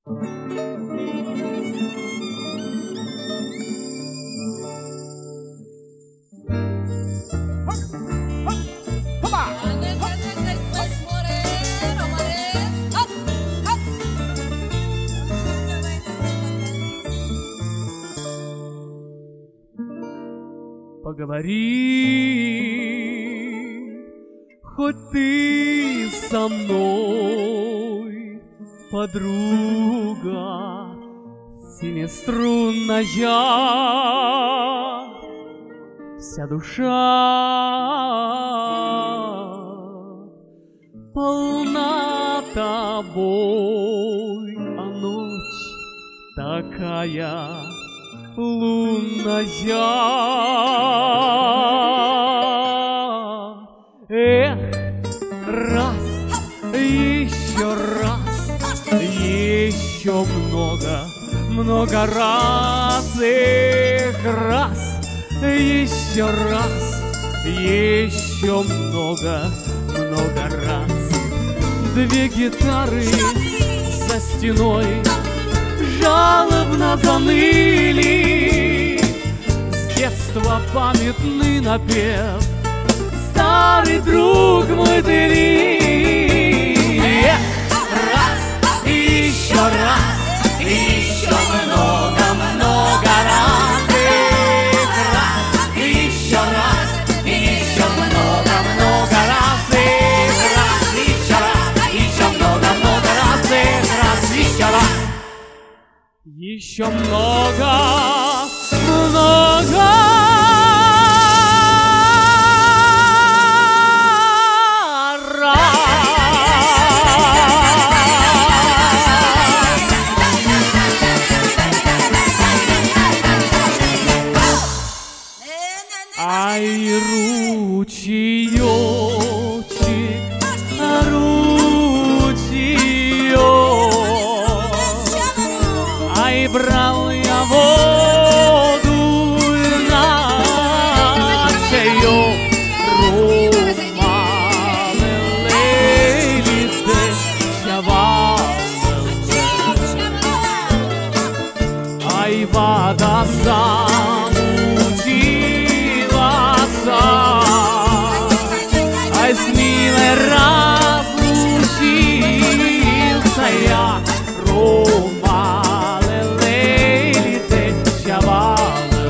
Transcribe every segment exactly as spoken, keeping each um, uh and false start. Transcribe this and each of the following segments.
Поговори, хоть ты со мной, подруга семиструнная, вся душа полна тобой, а ночь такая лунная. Эх, раз, еще раз, еще много, много раз. Эх, раз, еще раз, еще много, много раз. Две гитары за стеной жалобно заныли, с детства памятный напев старый друг мой ты ли. Эх, раз, еще раз, еще много, много раз. Эх, раз, еще раз, еще много, много раз. Эх, раз, еще раз, еще много, много раз. Эх, раз, еще раз. Еще много, много раз. Ай, ручеёчек, ручеёк, ай, брал я воду на шею, румалы лейлите чавалы, ай, вода замутилась, ай, с милой разлучился я, румалы лейлите чавалы.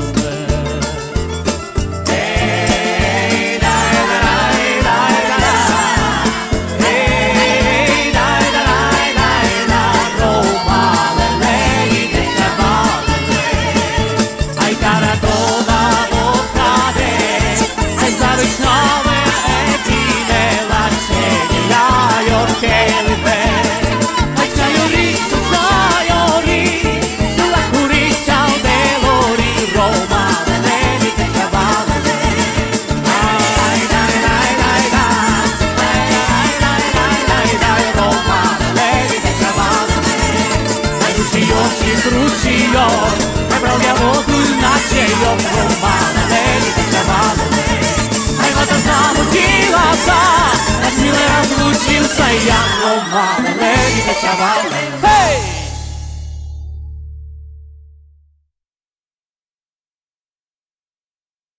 Эй, дай-дай, дай-дай, эй, дай-дай, дай-дай, румалы лейлите чавалы. Ай, cara toda boccade, ai, zalicciove e ti nella cena, io che li vedo. Ai, c'aiori, c'aiori, sulla curiccia dell'ori, Roma, vedi che cavallo. Ai, dai, dai, dai, dai, dai, dai, dai, dai, dai, Roma, vedi che cavallo. Ai, lucioci, truccio, e proviamo tu nace io, Roma, vedi che cavallo. Ai, вода замутилась, а с милой разлучился я, Roma, vedi che cavallo. Hey!